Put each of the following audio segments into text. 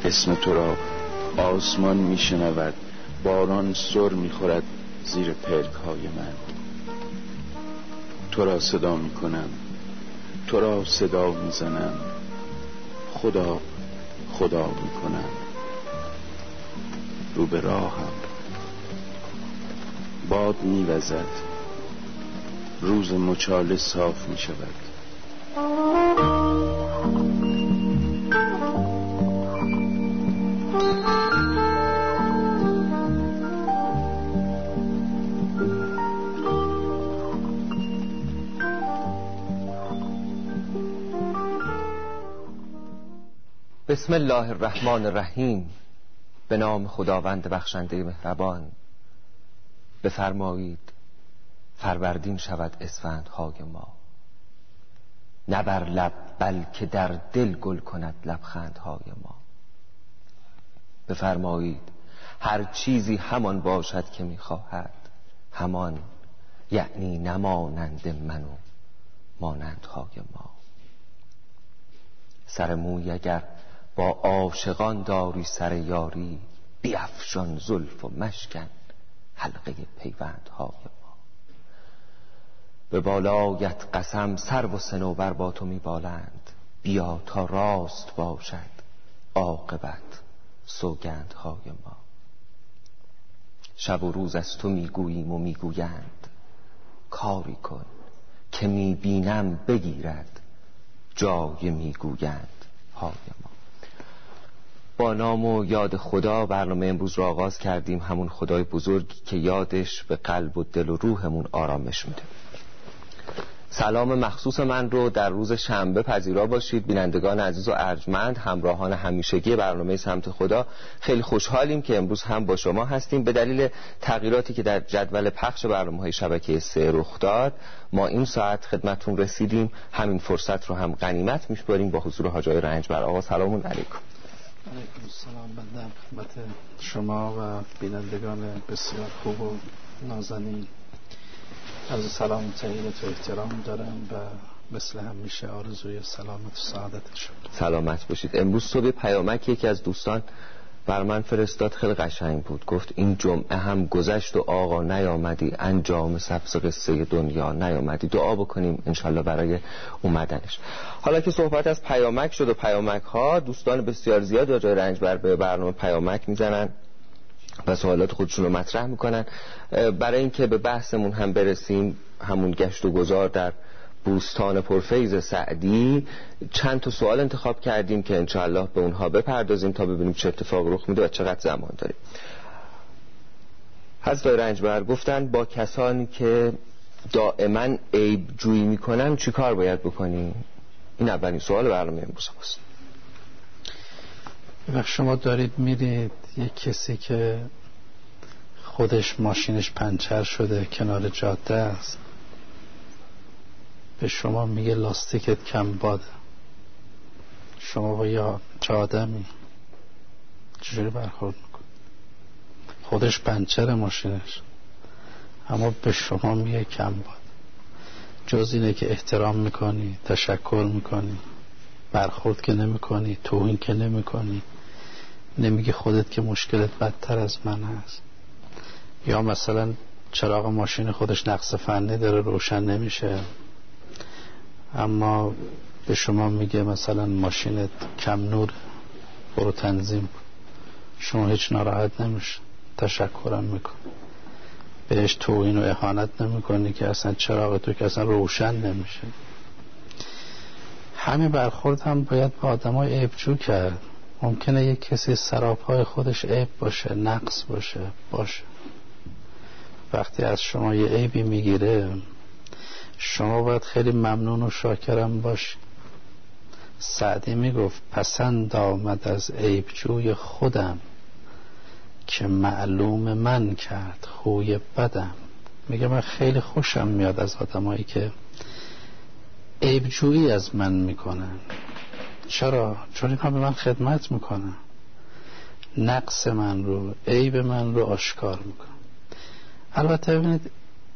اسم تو را آسمان میشنود، باران سر میخورد زیر پلک های من. تو را صدا میکنم، تو را صدا میزنم، خدا خدا میکنم. رو به راهم باد میوزد، روز مچاله صاف میشود. بسم الله الرحمن الرحیم. به نام خداوند بخشنده مهربان. بفرمایید فروردین شود اسفندهای ما، نه بر لب بلکه در دل گل کند لبخندهای ما. بفرمایید هر چیزی همان باشد که میخواهد، همان یعنی نمانند من و مانندهای ما. سر موی اگر با عاشقان داری سر یاری، بیفشان زلف و مشکن حلقه پیوندهای ما. به بالایت قسم سرو و صنوبر با تو میبالند، بیا تا راست باشد عاقبت سوگندهای ما. شب و روز از تو میگوییم و میگویند، کاری کن که میبینم بگیرد جای میگویند های ما. با نام و یاد خدا برنامه امروز را آغاز کردیم، همون خدای بزرگی که یادش به قلب و دل و روحمون آرامش میده. سلام مخصوص من رو در روز شنبه پذیرا باشید بینندگان عزیز و ارجمند، همراهان همیشگی برنامه سمت خدا. خیلی خوشحالیم که امروز هم با شما هستیم. به دلیل تغییراتی که در جدول پخش برنامه‌های شبکه 3 رخ داد، ما این ساعت خدمتتون رسیدیم. همین فرصت رو هم غنیمت می‌شماریم با حضور حاج آقای رنجبر. آقا سلام علیکم. علیکم السلام. بنده خدمت شما و بینندگان بسیار خوب و نازنین عرض سلام و تحیت و احترام دارم و مثل همیشه آرزوی سلامت و سعادت شما. سلامت باشید. امروز صبح پیامک یکی از دوستان بر من فرستاد، خیلی قشنگ بود. گفت این جمعه هم گذشت و آقا نیامدی، انجام سبز قصه دنیا نیامدی. دعا بکنیم انشالله برای اومدنش. حالا که صحبت از پیامک شد و پیامک ها، دوستان بسیار زیاد راجع به رنجبر به برنامه پیامک میزنن و سوالات خودشون رو مطرح میکنن. برای اینکه به بحثمون هم برسیم، همون گشت و گذار در بوستان پرفیض سعدی، چند تا سوال انتخاب کردیم که انشاءالله به اونها بپردازیم تا ببینیم چه اتفاق رخ میده و چقدر زمان داریم. حضرت رنجبر گفتن با کسانی که دائما عیب جویی میکنن چی کار باید بکنیم؟ این اولین سوال برنامه امروز هست. وقت شما دارید میرید یک کسی که خودش ماشینش پنچر شده کنار جاده است، به شما میگه لاستیکت کم باده، شما با یا چه آدمی چجوری برخورد میکن؟ خودش پنچر ماشینش اما به شما میگه کم باد. جز اینه که احترام میکنی، تشکر میکنی، برخورد که نمیکنی، توهین که نمیکنی، نمیگی خودت که مشکلت بدتر از من هست. یا مثلا چراغ ماشین خودش نقص فنی داره روشن نمیشه اما به شما میگه مثلا ماشینت کم نور، برو تنظیم کن. شما هیچ ناراحت نمیشه، تشکرم میکن، بهش توهین و اهانت نمیکنی که اصلا چراغ تو که اصلا روشن نمیشه. همین برخورد هم باید با آدمای عیبجو کرد. ممکنه یک کسی سراپای خودش عیب باشه، نقص باشه. وقتی از شما یه عیبی میگیره، شما باید خیلی ممنون و شاکرم باشی. سعدی میگفت پسند آمد از عیبجوی خودم، که معلوم من کرد خوی بدم. میگه من خیلی خوشم میاد از آدمایی که عیبجویی از من میکنن. چرا؟ چون اینها به من خدمت میکنن، نقص من رو، عیب من رو آشکار میکنن. البته ببینید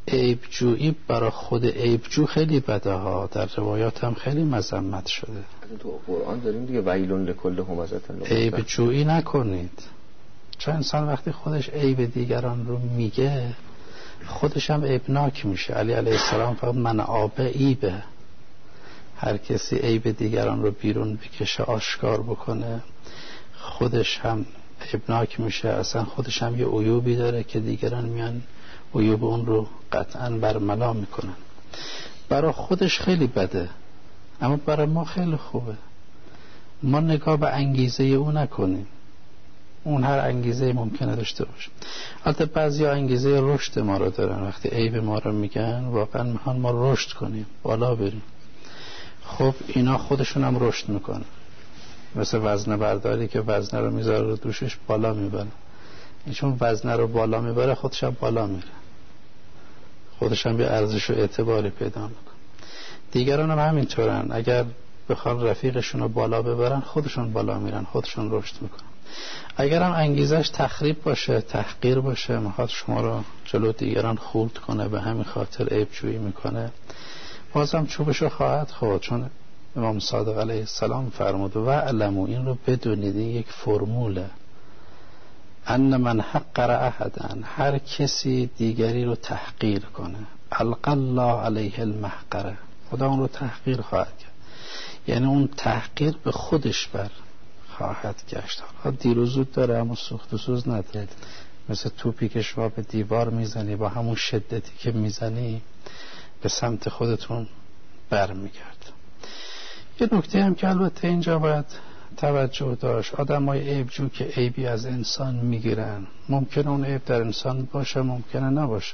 عیب جویی برای خود عیب جو خیلی بده ها، در روایات هم خیلی مذمت شده. از تو قرآن داریم دیگه، ویل لکل همزة لمزة. عیب جویی نکنید، چون انسان وقتی خودش عیب دیگران رو میگه خودش هم عیبناک میشه. علی علیه السلام فقط من آبه عیبه، هر کسی عیب دیگران رو بیرون بکشه آشکار بکنه خودش هم عیبناک میشه، اصلا خودش هم یه عیوبی داره که دیگران میان عیوب اون رو قطعا برملا میکنن. برای خودش خیلی بده اما برای ما خیلی خوبه. ما نگاه به انگیزه او نکنیم، اون هر انگیزه ممکنه داشته باشه. البته بعضی انگیزه رشد ما رو دارن، وقتی عیب ما رو میگن واقعا میخوان ما رشد کنیم، بالا بریم. خب اینا خودشون هم رشد میکنن، مثل وزنه برداری که وزنه رو میذاره رو دوشش بالا میبره. چون وزنه رو بالا میبره خودش هم بالا میره، خودش هم یه ارزش و اعتباری پیدا میکنه. دیگران هم همینطورن، اگر بخوان رفیقشون رو بالا ببرن خودشون بالا میرن، خودشون رشد میکنن. اگر هم انگیزش تخریب باشه، تحقیر باشه، میخواد شما رو جلو دیگران خورد کنه، به همین خاطر عیب جویی میکنه، بازم چوبشو خواهد خورد. چون امام صادق علیه السلام فرمود و علمو، این رو بدونید، این یک فرموله، ان من حقر احدا، هر کسی دیگری رو تحقیر کنه القی الله علیه المحقره، خدا اون رو تحقیر خواهد کرد. یعنی اون تحقیر به خودش بر خواهد گشت. دیر و زود داره اما سوخت و سوز نداره، مثل توپی که شما به دیوار میزنی با همون شدتی که میزنی به سمت خودتون برمیگرد. یه نکته هم که البته اینجا باید توجه داشت، آدم های عیبجو که عیبی از انسان میگیرن، ممکنه اون عیب در انسان باشه، ممکنه نباشه.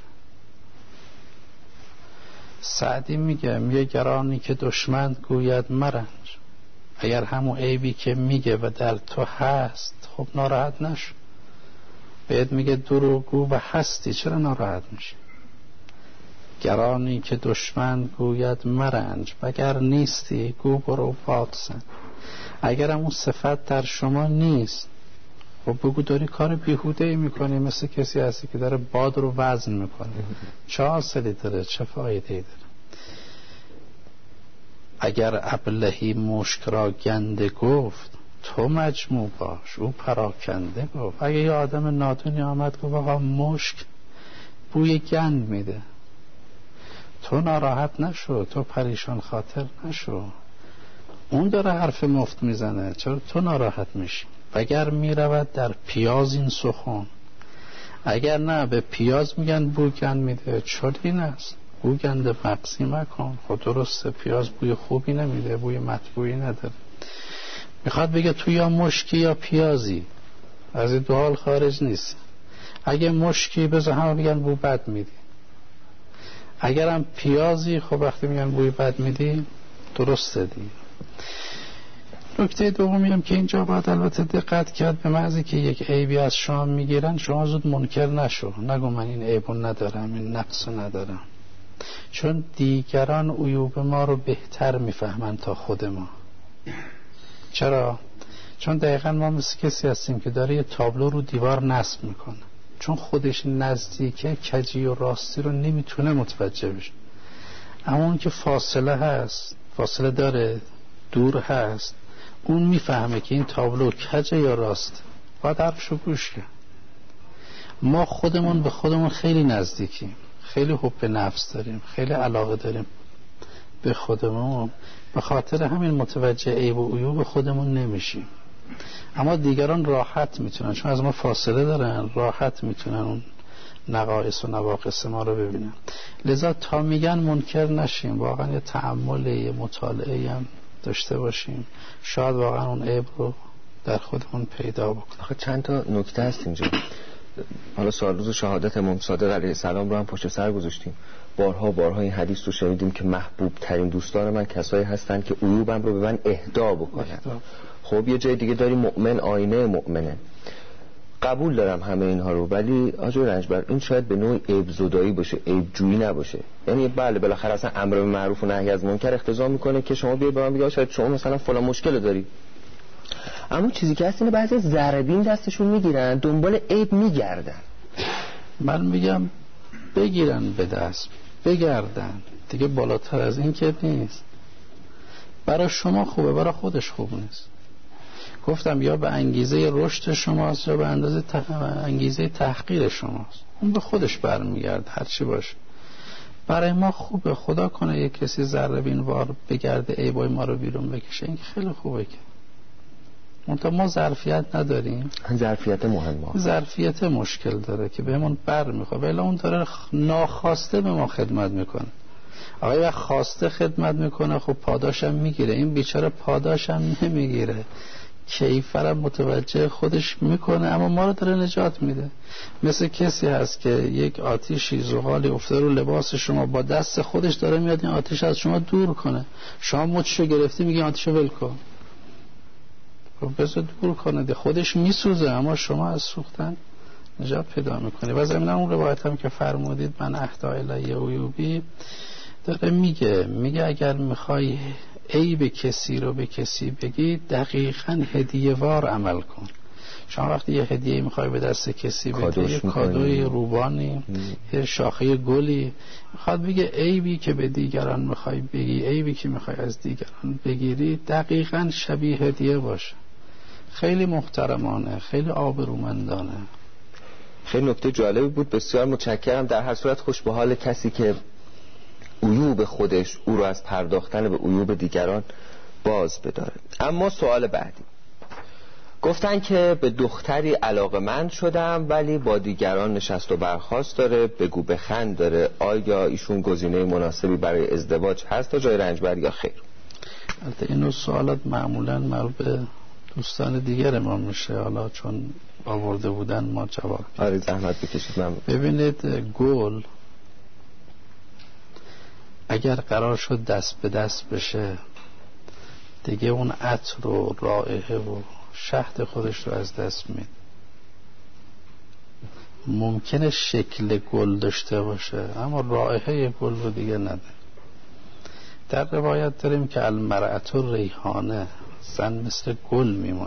سعدی میگه گرانی که دشمن گوید مرنج، اگر همون عیبی که میگه و در تو هست خب ناراحت نشو. بهت میگه دروغگو و هستی، چرا ناراحت میشه؟ گرانی که دشمن گوید مرنج، مگر نیستی گو برو پادسن. اگر اون صفت در شما نیست خب بگو داری کار بیهوده ای میکنی، مثل کسی هستی که داره باد رو وزن میکنه، چه حاصلی داره، چه فایده ای داره؟ اگر ابلهی مشک را گنده گفت تو مجموع باش او پراکنده گفت. اگه یه آدم نادونی آمد گفت آقا مشک بوی گند میده، تو ناراحت نشو، تو پریشان خاطر نشو، اون داره حرف مفت میزنه، چرا تو ناراحت میشی؟ اگر میرود در پیاز این سخن، اگر نه به پیاز میگن بوی گند میده، چرا این است؟ بوی گند مقصی مکن. خود درسته پیاز بوی خوبی نمیده، بوی مطبوعی نداره. میخواد بگه تو یا مشکی یا پیازی، از این دو حال خارج نیست. اگه مشکی بذار همه بگن بوی بد میدی، اگرم پیازی خب وقتی میگن بوی بد میدی درسته دی. نکته دومی هم که اینجا باید البته دقت کرد، به محضی که یک عیبی از شما میگیرن شما زود منکر نشو، نگو من این عیبو ندارم، این نقصو ندارم، چون دیگران عیوب ما رو بهتر میفهمن تا خود ما. چرا؟ چون دقیقا ما مثل کسی هستیم که داره یه تابلو رو دیوار نصب میکنه، چون خودش نزدیکه کجی و راستی رو نمیتونه متوجه بشه، اما اون که فاصله هست، فاصله داره، دور هست، اون میفهمه که این تابلو کجه یا راست، باید حرفشو گوش کنه. ما خودمون به خودمون خیلی نزدیکیم، خیلی حب نفس داریم، خیلی علاقه داریم به خودمون، به خاطر همین متوجه عیب و عیوب خودمون نمیشیم. اما دیگران راحت میتونن، چون از ما فاصله دارن، راحت میتونن اون نقایص و نواقص ما رو ببینن. لذا تا میگن منکر نشیم، واقعا یه تأمل، یه مطالعه هم داشته باشیم، شاید واقعا اون عیب رو در خودمون پیدا بکنیم. آخه چند تا نکته هست اینجا. حالا سال روز شهادت امام صادق علیه السلام رو هم پشت سر گذاشتیم، بارها این حدیث رو شنیدیم که محبوب ترین دوستان من کسایی هستن که عیوبم رو به من اهدا بکنن. خب یه جای دیگه داریم مؤمن آینه مؤمنه، قبول دارم همه اینها رو، ولی آجای رنجبر این شاید به نوع عیب زدایی باشه، عیب جویی نباشه. یعنی بله بالاخره اصلا امر به معروف و نهی از منکر اقتضا میکنه که شما بیاید به من بگید شاید شما مثلا فلان مشکل داری، اما چیزی که هست اینه بعضی ذره بین دستشون میگیرن دنبال عیب میگردن. من میگم بگیرن به دست، بگردن دیگه. بالاتر از این که نیست. برای شما خوبه، برای خودش خوب نیست. گفتم یا به انگیزه رشد شماست یا به انگیزه تحقیر شماست. اون به خودش برمیگرد هر چی باشه. برای ما خوبه، خدا کنه یک کسی ذره بینوار بگرده عیبای ما رو بیرون بکشه، این خیلی خوبه. که منتها ما ظرفیت نداریم. ظرفیت مهمه، ظرفیت مشکل داره که بهمون بر میخواد، ولی اون داره ناخواسته به ما خدمت میکنه. آقای وقت خواسته خدمت میکنه خب پاداشم میگیره. این بیچاره پاداشم نمیگیره، کیفرم متوجه خودش میکنه، اما ما رو داره نجات میده. مثل کسی هست که یک آتیشی زغالی افتاده رو لباس شما، با دست خودش داره میاد این آتیش از شما دور کنه. شما مچشو گرفتی میگی آتیشو ول کن، خب بذار دور کنه، خودش میسوزه اما شما از سوختن نجات پیدا میکنی. و ضمن اون روایت هم که فرمودید من اهدا الی عیوبی، داره میگه اگر میخوای عیب کسی رو به کسی بگی دقیقاً هدیه وار عمل کن. شما وقتی یه هدیه میخوای به دست کسی بدی، یه کادوی روبانی، یه شاخه گلی، میخواد بگه عیبی که به دیگران میخوای بگی، عیبی که میخوای از دیگران بگیری دقیقاً شبیه هدیه باشه. خیلی محترمانه، خیلی آبرومندانه. خیلی نکته جالبی بود، بسیار متشکرم. در هر صورت خوش به حال کسی که عیوب خودش او رو از پرداختن به عیوب دیگران باز بداره. اما سوال بعدی، گفتن که به دختری علاقه‌مند شدم ولی با دیگران نشست و برخاست داره، بگو بخند داره. آیا ایشون گزینه مناسبی برای ازدواج هست تا جای رنجبر یا خیر؟ البته این سوالات معمولا مربوط به دوستان دیگر ما میشه، حالا چون آورده بودن ما جواب. آره زحمت بکشید. من ببینید گل اگر قرار شد دست به دست بشه دیگه اون عطر و رائحه و شهد خودش رو از دست میده. ممکنه شکل گل داشته باشه اما رائحه گل رو دیگه نده. در روایت داریم که المرأة ریحانه، زن مثل گل میمونه.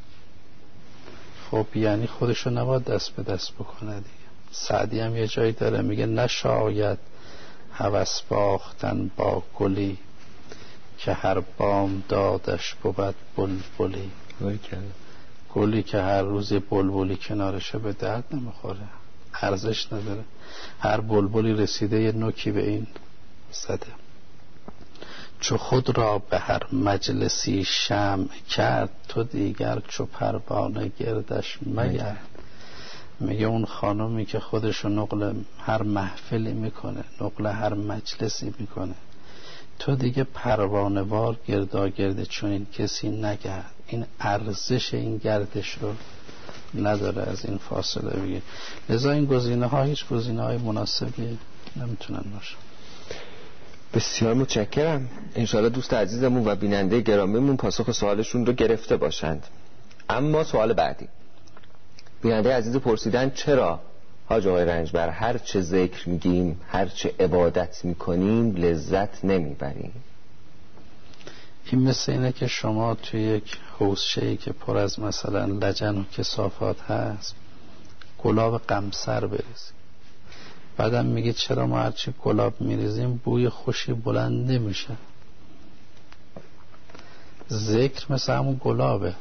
خب یعنی خودش رو نباید دست به دست بکنه دیگه. سعدی هم یه جایی داره میگه نشاید هوس باختن با گلی که هر بام دادش بود بلبلی. گلی که هر روز بلبلی کنارشه به درد نمیخوره، ارزش نداره. هر بلبلی رسیده یه نوکی به این زده. چو خود را به هر مجلسی شمع کرد تو دیگر چو پروانه گردش مگرد. میگه اون خانومی که خودشو نقل هر محفلی میکنه، نقل هر مجلسی میکنه، تو دیگه پروانه‌وار گرداگرد چون این کسی نگرد. این ارزش این گردش رو نداره از این فاصله بگیر. لذا این گزینه ها هیچ گزینه های مناسبی نمیتونن باشه. بسیار متشکرم. انشاءالله دوست عزیزمون و بیننده گرامیمون پاسخ سوالشون رو گرفته باشند. اما سوال بعدی، بیننده عزیز پرسیدن چرا حاج آقای رنجبر هر چه ذکر میگیم، هر چه عبادت میکنیم لذت نمیبریم؟ این مثل اینه که شما توی یک حوضچه‌ای که پر از مثلا لجن و کثافات هست گلاب قمصر بریزید، بعدم میگید چرا ما هرچی گلاب میریزیم بوی خوشی بلند نمیشه. ذکر مثل همون گلابه.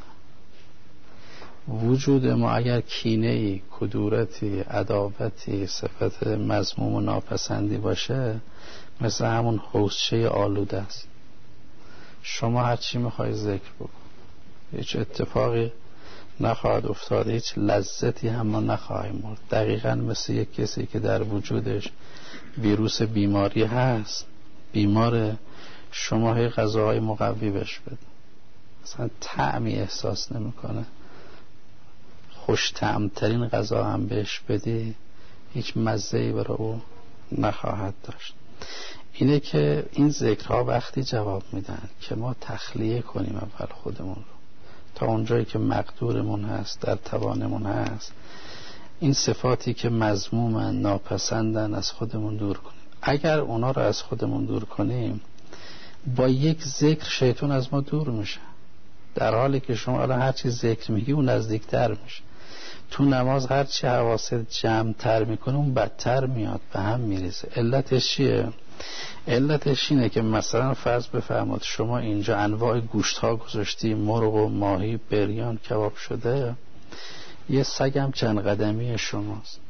وجود ما اگر کینه‌ای، کدورتی، عداوتی، صفت مذموم و ناپسندی باشه مثل همون حوضچه آلوده است. شما هرچی میخوای ذکر بکن هیچ اتفاقی نخواهد افتاد، هیچ لذتی هم ما نخواهیم مرد. دقیقا مثل یک کسی که در وجودش ویروس بیماری هست، بیماره، شما هی غذاهای مقوی بهش بده، مثلا طعمی احساس نمیکنه، خوش طعمترین غذا هم بهش بدی هیچ مزه‌ای برای او نخواهد داشت. اینه که این ذکرها وقتی جواب میدن که ما تخلیه کنیم اول خودمون رو تا اونجایی که مقدورمون هست، در توانمون هست، این صفاتی که مذمومن، ناپسندن از خودمون دور کنیم. اگر اونا رو از خودمون دور کنیم با یک ذکر شیطان از ما دور میشه، در حالی که شما الان هر چی ذکر میگی اون نزدیکتر میشه. تو نماز هرچی حواست جمع تر میکنه اون بدتر میاد، به هم میریزه. علتش چیه؟ علتش اینه که مثلا فرض بفرماد شما اینجا انواع گوشت ها گذاشتی، مرغ و ماهی، بریان، کباب شده، یه سگم چند قدمی شماست،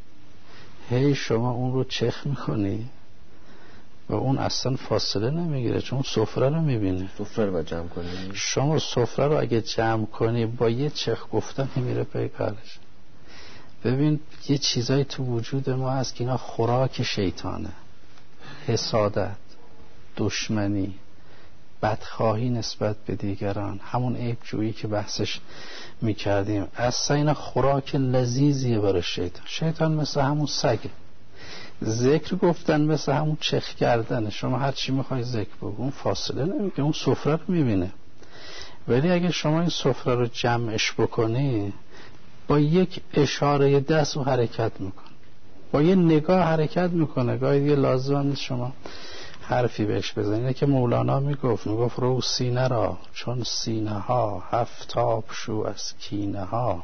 هی شما اون رو چخ میکنی و اون اصلا فاصله نمیگیره چون سفره رو میبینه. سفره رو باید جمع کنی. شما سفره رو اگه جمع کنی با یه چخ گفتن میره پی کارش. ببین یه چیزایی تو وجود ما هست که اینا خوراک شیطانه. حسادت، دشمنی، بدخواهی نسبت به دیگران، همون عیب جویی که بحثش میکردیم، اصلا اینا خوراک لذیذیه برای شیطان. شیطان مثل همون سگه، ذکر گفتن مثل همون چخ کردنه. شما هر چی میخوای ذکر بگو اون فاصله نمیگه، اون سفره رو میبینه. ولی اگه شما این سفره رو جمعش بکنی، با یک اشاره دست و حرکت میکنه، با یه نگاه حرکت میکنه. گاهی دیگه لازم نیست شما حرفی بهش بزنید. که مولانا میگفت رو سینه را چون سینه ها، هفتاب شو از کینه ها،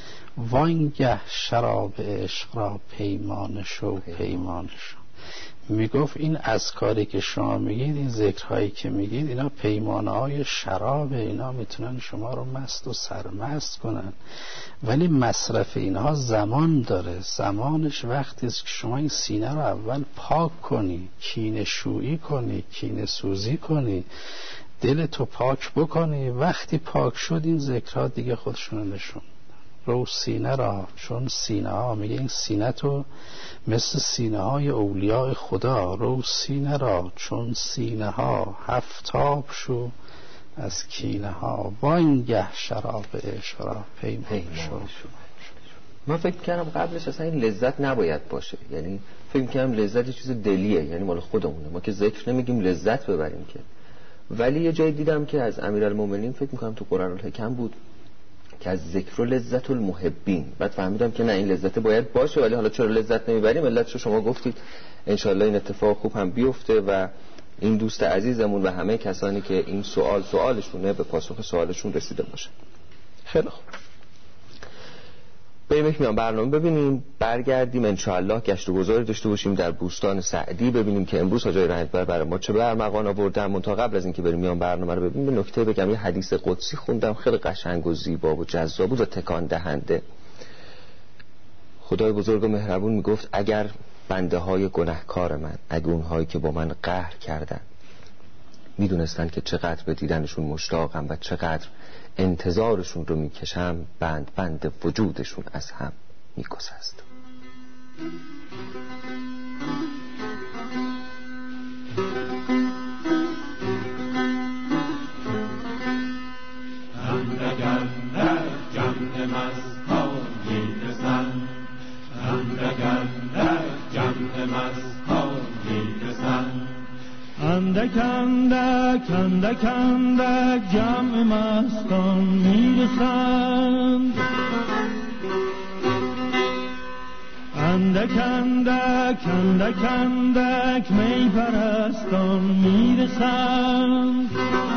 وانگه شراب عشق را پیمان شو پیمان شو. میگفت این اذکاری که شما میگید، این ذکرهایی که میگید، اینا پیمانه های شرابه، اینا میتونن شما رو مست و سرمست کنن، ولی مصرف اینها زمان داره. زمانش وقتی است که شما این سینه رو اول پاک کنی، کینه شویی کنی، کینه سوزی کنی، دلتو پاک بکنی. وقتی پاک شد این ذکرها دیگه خودشونو نشون. رو سینه را چون سینه ها، میگه این سینه تو مثل سینه های اولیاء خدا. رو سینه را چون سینه ها، هفتاب شو از کینه ها، وانگه شراب عشق را پیمان شو. من فکر کردم قبلش اصلا این لذت نباید باشه، یعنی فکر کردم لذت یه چیز دلیه، یعنی مال خودمونه، ما که ذکر نمیگیم لذت ببریم که. ولی یه جایی دیدم که از امیرالمومنین، فکر میکنم تو قرآن الحکم بود، که از ذکر و لذت المحبین. بعد فهمیدم که نه، این لذت باید باشه، ولی حالا چرا لذت نمیبریم؟ علتشو شما گفتید. انشالله این اتفاق خوب هم بیفته و این دوست عزیزمون و همه کسانی که این سوالشونه به پاسخ سوالشون رسیده باشه. خیلی خوب، بریم یک میان برنامه ببینیم، برگردیم انشاءالله گشت و گذاری داشته باشیم در بوستان سعدی، ببینیم که امروز حاجی رحمت‌بر برای ما چه برمغان آوردن. منتها قبل از اینکه بریم میان برنامه رو ببینیم، به نکته بگم، یه حدیث قدسی خوندم خیلی قشنگ و زیبا و جذاب و تکان دهنده. خدای بزرگ و مهربون میگفت اگر بنده های گناهکار من، اگر اونهایی که با من قهر کردن میدونستن که چقدر به دیدنشون مشتاقم و چقدر انتظارشون رو میکشم، بند وجودشون از هم میگسست. اندک اندک اندک اندک جمع مستان میرسند، اندک اندک اندک اندک می پرستان میرسند،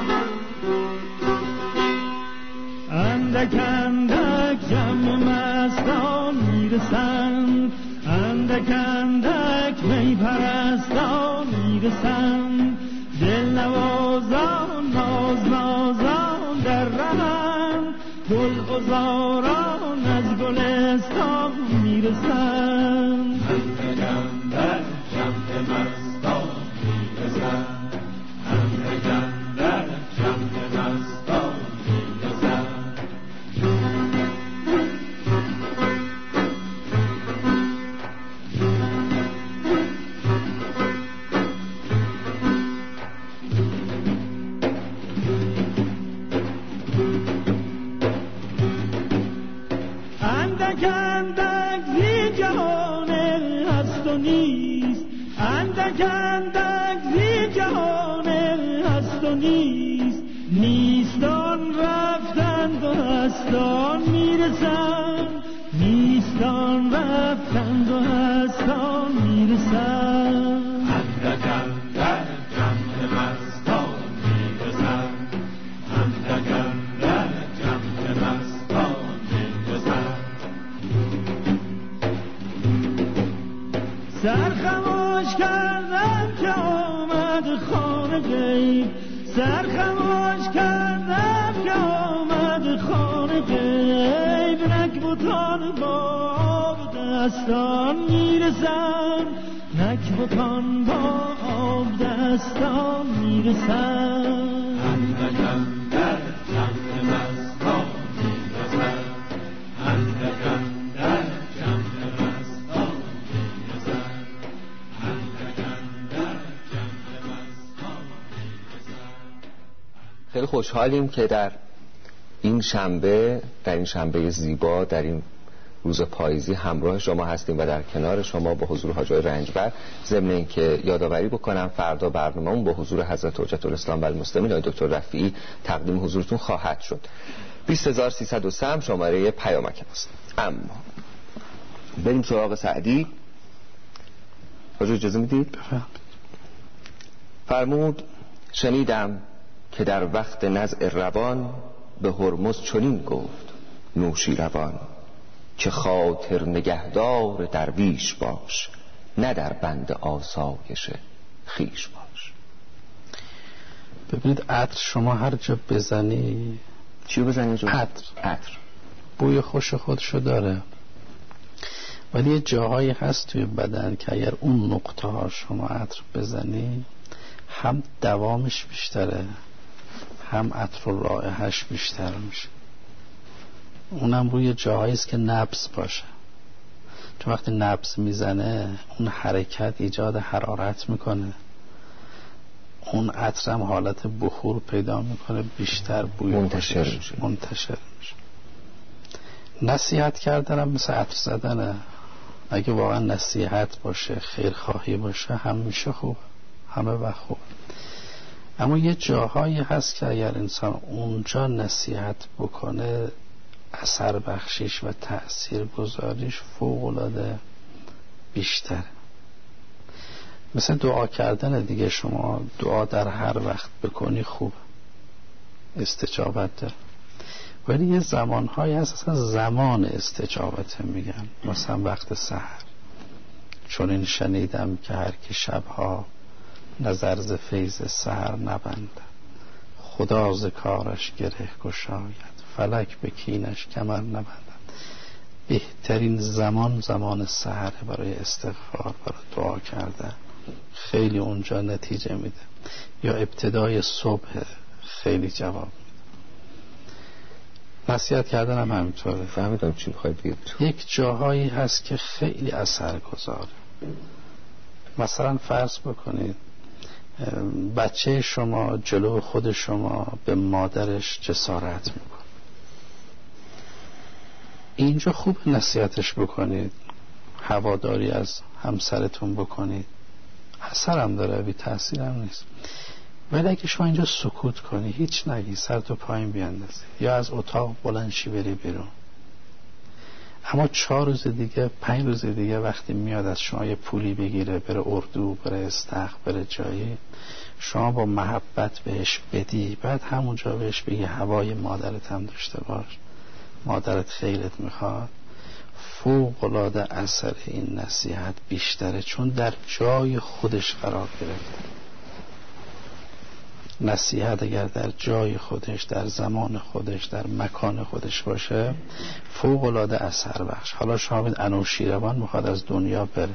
اندک اندک جمع مستان میرسند، اندک اندک می پرستان میرسند، دل نوازان ناز نازان در رهند، گل غزاران از گلستان میرسند، اندک اندک جمع مستان میرسند، اندک اندک جمع مستان میرسند. اندک اندک زی جهان هست و نیست، اندک اندک زی جهان هست و نیست، نیستان رفتند و هستان میرسند، نیستان رفتند و هستان میرسند، اندک اندک جمع مستان میرسند، اندک اندک جمع مستان میرسند، کردم که آمد خانه غیب سر خموش کردم که آمد خانه غیب نک بوتان با آب دستان میرسن نک بوتان با آب دستان میرسن اندکم در جمع مستان میرسن اندکم در جمع مستان میرسن اندکم در جمع مستان میرسن. خیلی خوشحالیم که در این شنبه زیبا، در این روز پاییزی همراه شما هستیم و در کنار شما با حضور حاج آقای رنجبر. ضمن اینکه یادآوری بکنم فردا برنامه‌مون با حضور حضرت حجت الاسلام و المسلمین آقای دکتر رفیعی تقدیم حضورتون خواهد شد. 20303 هم شماره پیامک است. اما بریم سراغ سعدی. حاج اجازه میدید؟ فرمود شنیدم که در وقت نزع روان به هرمز چنین گفت نوشی روان که خاطر نگهدار درویش باش نه در بند آسایش خیش باش. ببینید عطر شما هر جا بزنی چی بزنی؟ عطر بوی خوش خودشو داره، ولی یه جاهایی هست توی بدن که اگر اون نقطه ها شما عطر بزنی هم دوامش بیشتره هم عطر و رائحش بیشتر میشه. اونم روی جاهایی است که نبض باشه، چون وقتی نبض میزنه اون حرکت ایجاد حرارت میکنه، اون عطر هم حالت بخور پیدا میکنه، بیشتر بوی منتشر میشه. نصیحت کردن هم مثل عطر زدنه. اگه واقعا نصیحت باشه، خیرخواهی باشه، هم میشه خوب، همه وقت خوب. اما یه جاهایی هست که اگر انسان اونجا نصیحت بکنه اثر بخشیش و تأثیر گذاریش فوق‌العاده بیشتره. مثل دعا کردن دیگه، شما دعا در هر وقت بکنی خوب، استجابت داره، ولی یه زمانهایی هست اصلا زمان استجابت میگن، مثلا وقت سحر. چون این شنیدم که هر کی شبها نظر ز فیض سحر نبندد خدا ز کارش گره گشاید فلک به کینش کمر نبندد. بهترین زمان سحر برای استغفار، برای دعا کردن، خیلی اونجا نتیجه میده. یا ابتدای صبح خیلی جواب میده. نصیحت کردن هم همینطوره. فهمیدم چی میخواید بگید. یک جاهایی هست که خیلی اثر گذاره. مثلا فرض بکنید بچه شما جلو خود شما به مادرش جسارت میکنه، اینجا خوب نصیحتش بکنید، هواداری از همسرتون بکنید، اثر هم داره، بی تأثیر هم نیست. ولی اگه شما اینجا سکوت کنی، هیچ نگی، سر تو پایین بیاندازی یا از اتاق بلندشی بری بیرون، اما 4 روز دیگه 5 روز دیگه وقتی میاد از شما یه پولی بگیره، بره اردو، بره استخر، بره جایی، شما با محبت بهش بدی، بعد همونجا بهش بگی هوای مادرت هم داشته باش، مادرت خیرت میخواد، فوق‌العاده اثر این نصیحت بیشتره، چون در جای خودش قرار گرفته. نصیحت اگر در جای خودش، در زمان خودش، در مکان خودش باشه، فوق‌العاده اثر بخش. حالا شما بید انوشیروان میخواد از دنیا بره،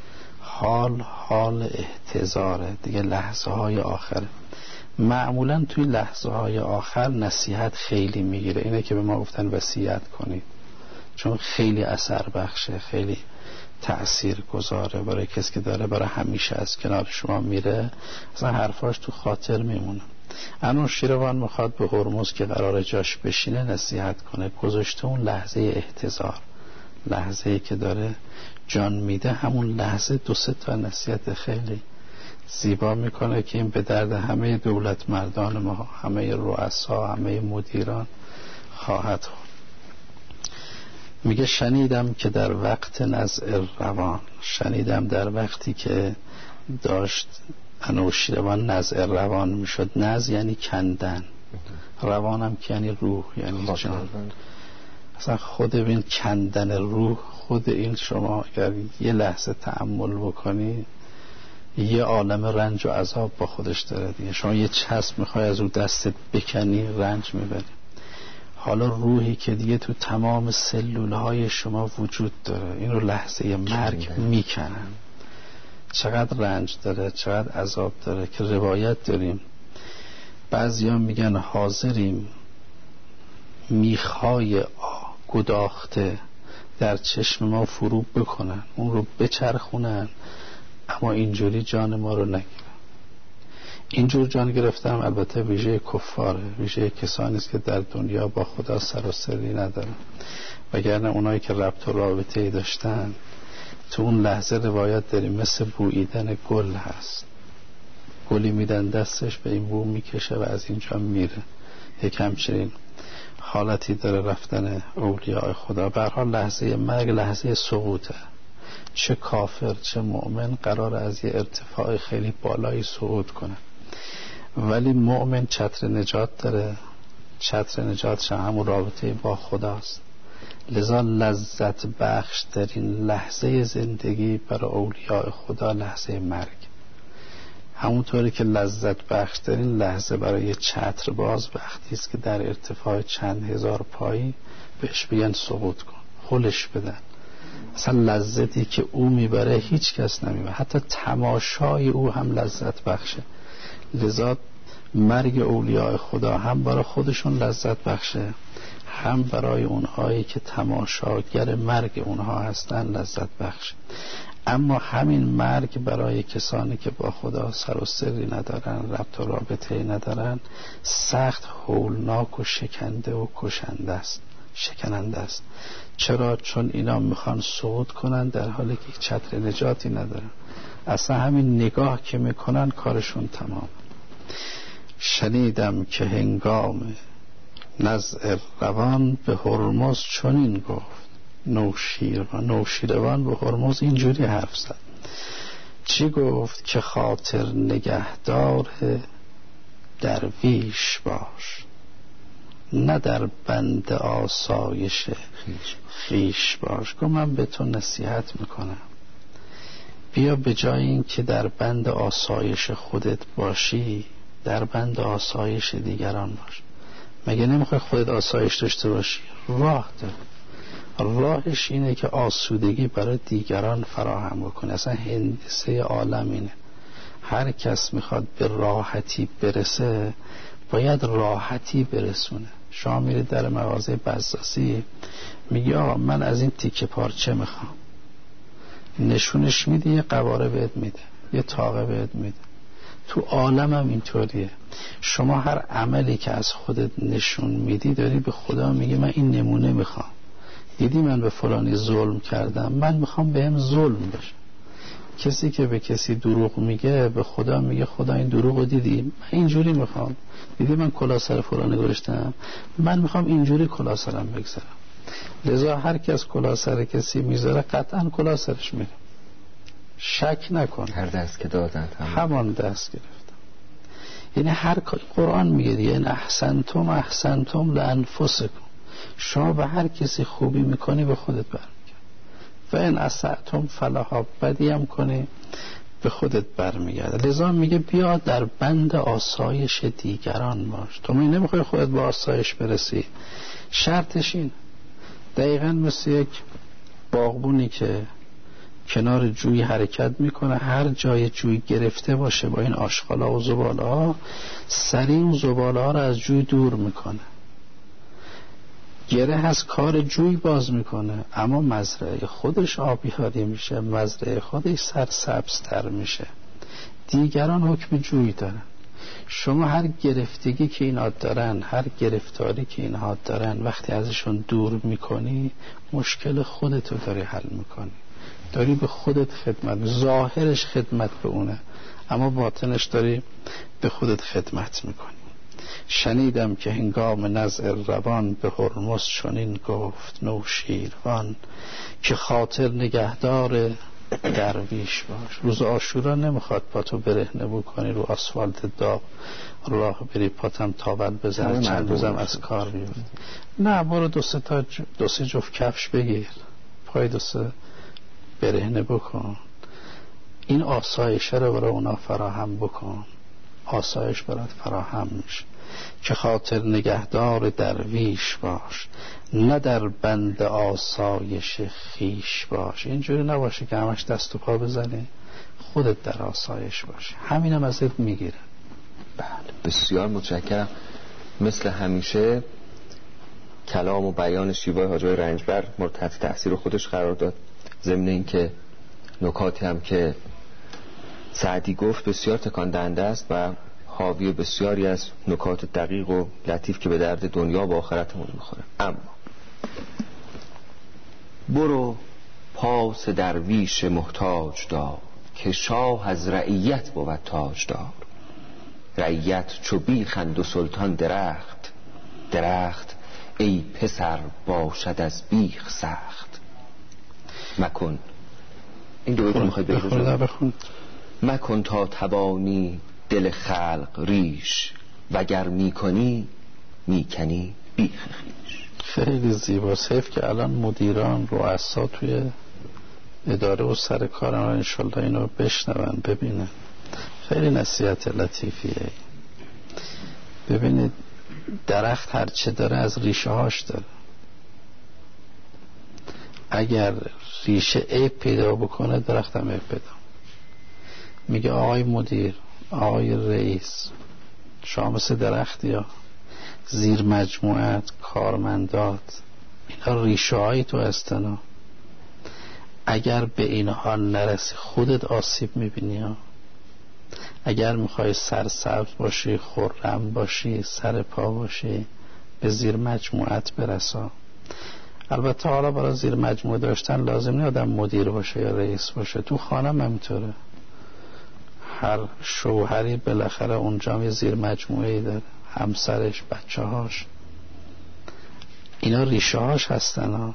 حال احتضاره دیگه، لحظه های آخره. معمولا توی لحظه های آخر نصیحت خیلی میگیره. اینه که به ما گفتن وصیت کنید، چون خیلی اثر بخشه، خیلی تأثیر گذاره برای کسی که داره برای همیشه از کنار شما میره، اصلا حرفاش تو خاطر میمونه. انوشیروان میخواد به هرمز که قرار جاش بشینه نصیحت کنه، گذاشته اون لحظه احتضار، لحظه‌ای که داره جان میده، همون لحظه 2-3 تا نصیحت خیلی زیبا میکنه که این به درد همه دولت مردان ما، همه رؤسا، همه مدیران خواهد خورد. میگه شنیدم که در وقت نزع روان، شنیدم در وقتی که داشت انوشیروان نزع روان میشد. نزع یعنی کندن، روانم که یعنی روح، یعنی جان. اصلا خود این کندن روح، خود این شما اگر یه لحظه تأمل بکنی یه عالم رنج و عذاب با خودش داره دیگه. شما یه چسب میخوای از اون دستت بکنی، رنج میبری. حالا روحی که دیگه تو تمام سلولهای شما وجود داره، این رو لحظه مرگ میکنن. چقدر رنج داره، چقدر عذاب داره که روایت داریم بعضیا میگن حاضریم میخای گداخته در چشم ما فرو بکنن، اون رو بچرخونن، اما اینجوری جان ما رو نگیرن. اینجور جان گرفتم البته ویژه کفاره، ویژه کسانی است که در دنیا با خدا سر و سری ندارن، وگرنه اونایی که ربط و رابطه‌ای داشتن تو اون لحظه روایت داریم مثل بوییدن گل هست. گلی میدن دستش، به این بو میکشه و از اینجا میره. یک همچنین حالتی داره رفتن اولیاء خدا. به هر حال لحظه مرگ لحظه سقوطه. چه کافر چه مؤمن قرار از یه ارتفاع خیلی بالایی صعود کنه، ولی مؤمن چتر نجات داره. چتر نجاتش همون رابطه با خداست. لذا لذت بخش در این لحظه زندگی برای اولیاء خدا لحظه مرگ، همونطوری که لذت بخش در این لحظه برای چتر باز وقتی است که در ارتفاع چند هزار پایی بهش بگن سقوط کن، هلش بدن. اصلا لذتی که او میبره هیچ کس نمیبره، حتی تماشای او هم لذت بخشه. لذا مرگ اولیاء خدا هم برای خودشون لذت بخشه، هم برای اونهایی که تماشاگر مرگ اونها هستن لذت بخشه. اما همین مرگ برای کسانی که با خدا سر و سری ندارن، ربط و رابطه‌ای ندارن، سخت هولناک و شکننده و کشنده است، شکننده است. چرا؟ چون اینا میخوان صعود کنن در حالی که چتر نجاتی ندارن. اصلا همین نگاه که میکنن کارشون تمام. شنیدم که هنگام نزع روان به هرمز چنین گفت. نوشیروان به هرمز اینجوری حرف زد. چی گفت؟ که خاطر نگهدار درویش باش، نه در بند آسایش خیش باش. گفت من به تو نصیحت میکنم، بیا به جای این که در بند آسایش خودت باشی در بند آسایش دیگران باش. مگه نمیخوای خودت آسایش داشته باشی؟ راه داره. راهش اینه که آسودگی برای دیگران فراهم بکنه. اصلا هندسه عالم اینه. هر کس میخواد به راحتی برسه باید راحتی برسونه. شما میرید در مغازه بزاسی میگی آقا من از این تیکه پارچه میخوام، نشونش میده، یه قواره بهت میده، یه تاقه بهت میده. تو عالم هم اینطوریه. شما هر عملی که از خودت نشون میدی داری به خدا میگی من این نمونه میخوام. دیدی من به فلانی ظلم کردم، من میخوام بهم ظلم بشه. کسی که به کسی دروغ میگه به خدا میگه خدا این دروغو دیدی، من اینجوری میخوام. دیدی من کلاه سر فلانی گذاشتم، من میخوام اینجوری کلاه سرم بگذارم. لذا هر کس کلاه سر کسی میذاره قطعا کلاه سرش میره. شک نکن. هر دست که دادن همان دست گرفتم. یعنی هر قرآن میگه دیگه این احسنتم لانفسکم. شما به هر کسی خوبی میکنی به خودت برمیگرد. و این اسعتم فلها، بدی هم کنی به خودت برمیگرد. لذا میگه بیا در بند آسایش دیگران باش. تو نمیخوای خودت به آسایش برسی، شرطش این. دقیقا مثل یک باغبونی که کنار جوی حرکت میکنه، هر جای جوی گرفته باشه با این آشغالا و زباله سریع اون زباله ها رو از جوی دور میکنه. گره از کار جوی باز میکنه، اما مزرعه خودش آبیاری میشه، مزرعه خودش سرسبزتر میشه. دیگران حکم جوی دارن. شما هر گرفتگی که اینا دارن، هر گرفتاری که اینها دارن، وقتی ازشون دور میکنی مشکل خودتو داری حل میکنی. داری به خودت خدمت، ظاهرش خدمت به اونه اما باطنش داری به خودت خدمت میکنی. شنیدم که هنگام نزع روان به هرمز چنین گفت. نوشیروان که خاطر نگهدار درویش باش. روز عاشورا نمیخواد پاتو برهنه بکنی رو آسفالت داغ راه بری پاتم تاول بزن چند روزم از کار بیفتی. نه، برو دو سه جفت کفش بگیر، پای دو سه برهنه بکن. این آسایش رو برای اونا فراهم بکن، آسایش برات فراهم میشه. که خاطر نگهدار درویش باش، نه در بند آسایش خیش باش. اینجوری نباشه که همش دست و پا بزنی، خودت در آسایش باشه، همینم ازت میگیره. بله، بسیار متشکرم. مثل همیشه کلام و بیان شیوای حاج آقای رنجبر مورد تحت تاثیر خودش قرار داد. ضمن این که نکاتی هم که سعدی گفت بسیار تکان دهنده است و حاوی بسیاری از نکات دقیق و لطیف که به درد دنیا و آخرتمون میخوره. اما برو پاس درویش محتاج دار، که شاه از رعیت بود تاج دار. رعیت چو بیخند و سلطان درخت، درخت ای پسر باشد از بیخ سخت. مکن این دو بیت میخواید بخونید؟ مکن تا توانی دل خلق ریش، وگر میکنی میکنی بیخ خیش. خیلی زیباست. حیف که الان مدیران رؤسا توی اداره و سر کارن انشالله اینو بشنون ببینن. خیلی نصیحت لطیفیه. ببینید درخت هرچه داره از ریشه هاش داره. اگر ریشه عیب پیدا بکنه درخت هم عیب پیدا. میگه آقای مدیر، آقای رئیس، شما مثل درختی ها، زیر مجموعت، کارمندات، اینا ریشه هایی تو هستن. اگر به اینها نرسی خودت آسیب میبینی ها. اگر میخوای سرسبز باشی، خرم باشی، سر پا باشی، به زیر مجموعت برسا. البته حالا برای زیر مجموعه داشتن لازم نیست آدم مدیر باشه یا رئیس باشه. تو خانه همینطوره. هر شوهری بالاخره اونجا یه زیر مجموعه‌ای داره، همسرش، بچه‌هاش، اینا ریشه هاش هستن ها.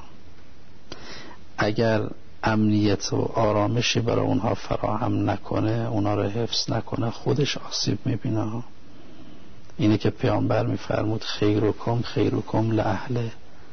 اگر امنیت و آرامشی برای اونها فراهم نکنه، اونها رو حفظ نکنه، خودش آسیب میبینه ها. اینه که پیامبر میفرمود خیرکم لأهله.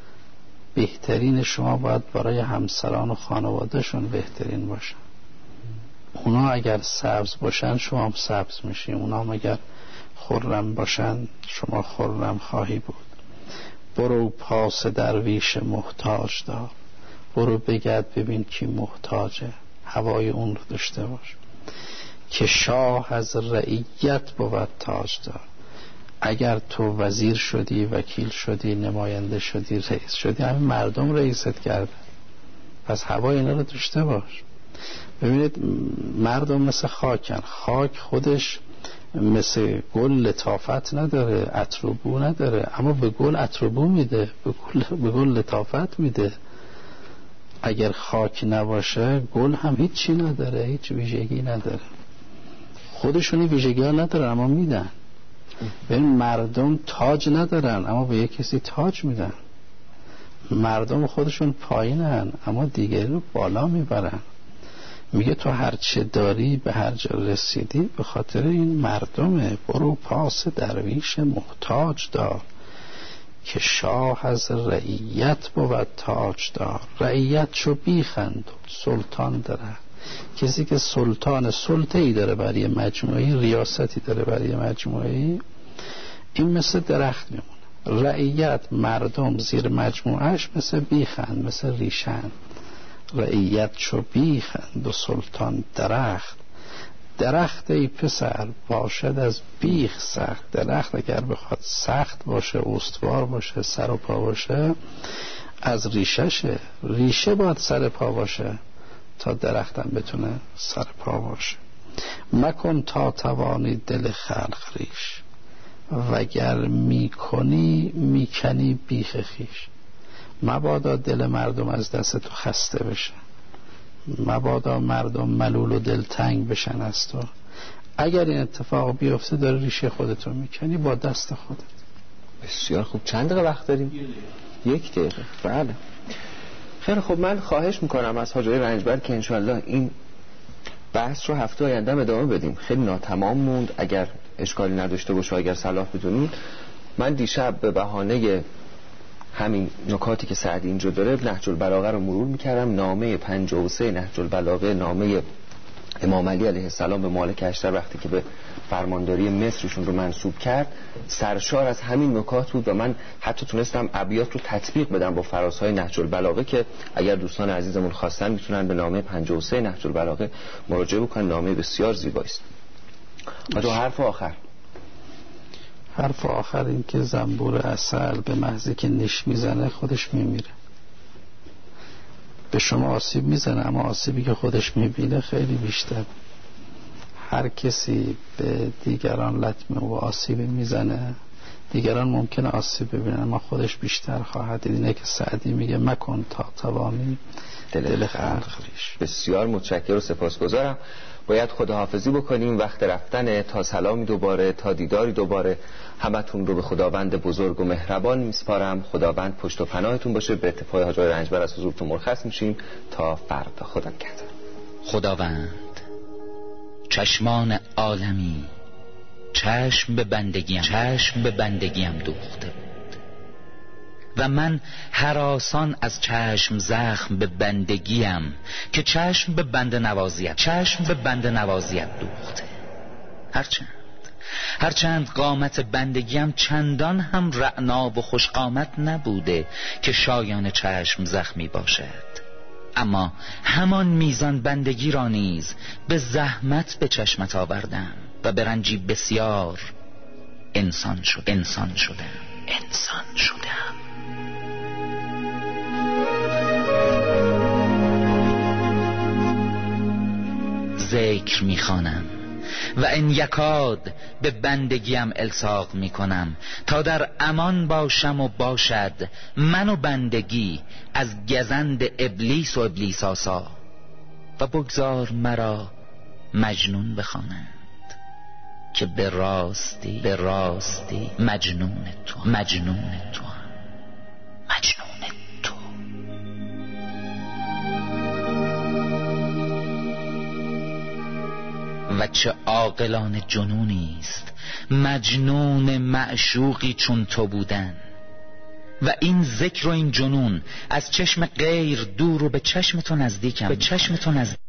بهترین شما باید برای همسران و خانوادهشون بهترین باشن. اونا اگر سبز باشن شما هم سبز میشی، اونا هم اگر خرم باشن شما خرم خواهی بود. برو پاس درویش محتاج دار، برو بگرد ببین کی محتاجه، هوای اون رو داشته باش. که شاه از رعیت بود تاج دار. اگر تو وزیر شدی، وکیل شدی، نماینده شدی، رئیس شدی، همین مردم رئیست کرده، پس هوای اینا رو داشته باش. ببینید مردم مثل خاکن. خاک خودش مثل گل لطافت نداره، عطر و بو نداره، اما به گل عطر و بو میده، به گل لطافت میده. اگر خاک نباشه گل هم هیچی نداره، هیچ ویژگی نداره. خودشونی ویژگی ها ندارن اما میدن. ببین مردم تاج ندارن اما به یک کسی تاج میدن. مردم خودشون پایینن اما دیگری رو بالا میبرن. میگه تو هر چه داری به هر جا رسیدی به خاطر این مردمه. برو پاس درویش محتاج دار، که شاه از رعیت بود تاج دار. رعیت چو بیخند سلطان داره. کسی که سلطه‌ای داره برای مجموعی، ریاستی داره برای مجموعی، این مثل درخت میمونه. رعیت مردم زیر مجموعش مثل بیخند، مثل ریشند. رعیت چو بیخند و سلطان درخت. درخت ای پسر باشد از بیخ سخت. درخت اگر بخواد سخت باشه، استوار باشه، سر و پا باشه، از ریشهشه. ریشه باید سر پا باشه تا درختم بتونه سر پا باشه. مکن تا توانی دل خلق ریش، وگر میکنی میکنی بیخ خیش. مبادا دل مردم از دست تو خسته بشه، مبادا مردم ملول و دلتنگ بشن از تو. اگر این اتفاق بیفته داره ریشه خودتو میکنی با دست خودت. بسیار خوب. چند دقیقه وقت داریم؟ 1 دقیقه. بله خیلی خوب. من خواهش میکنم از حاج آقای رنجبر که انشالله این بحث رو هفته آینده ادامه بدیم. خیلی ناتمام موند. اگر اشکالی نداشته باشه، اگر صلاح بدونید، من دیشب به بهانه همین نکاتی که سعدی اینجا داره نهج البلاغه رو مرور میکردم. نامه 53 نهج البلاغه، نامه امام علی علیه السلام به مالک اشتر وقتی که به فرمانداری مصرشون رو منصوب کرد سرشار از همین نکات بود و من حتی تونستم ابیات رو تطبیق بدم با فرازهای نهج البلاغه که اگر دوستان عزیزمون خواستن میتونن به نامه 53 نهج البلاغه مراجعه بکنن. نامه بسیار زیبایی است. و تو حرف آخر این که زنبور عسل به محضی که نیش میزنه خودش میمیره. به شما آسیب میزنه اما آسیبی که خودش میبینه خیلی بیشتر. هر کسی به دیگران لطمه و آسیب میزنه، دیگران ممکنه آسیب ببینن اما خودش بیشتر خواهد دید. اینه که سعدی میگه مکن تا توانی دل خلق ریش. بسیار متشکرم و سپاسگزارم. باید خداحافظی بکنیم، وقت رفتن. تا سلامی دوباره، تا دیداری دوباره، همتون رو به خداوند بزرگ و مهربان میسپارم. خداوند پشت و پناهتون باشه. به اتفاق حاج آقای رنجبر از حضورتون مرخص میشیم تا فردا. خدا نگهدار. خداوند چشمان عالمی چشم به بندگیم دوخته بود و من هراسان از چشم زخم به بندگیم که چشم به بند نوازیت دوخته. هرچند قامت بندگیم چندان هم رعنا و خوش قامت نبوده که شایان چشم زخمی باشد، اما همان میزان بندگی را نیز به زحمت به چشمت آوردم و به رنجی بسیار انسان شدم. ذکر میخوانم و ان یکاد به بندگیم الصاق میکنم تا در امان باشم و باشد من و بندگی از گزند ابلیس و ابلیس آسا و بگذار مرا مجنون بخوانند که به راستی مجنون تو. و چه عاقلانه جنونی است مجنون معشوقی چون تو بودن و این ذکر و این جنون از چشم غیر دور و به چشم تو نزدیکم.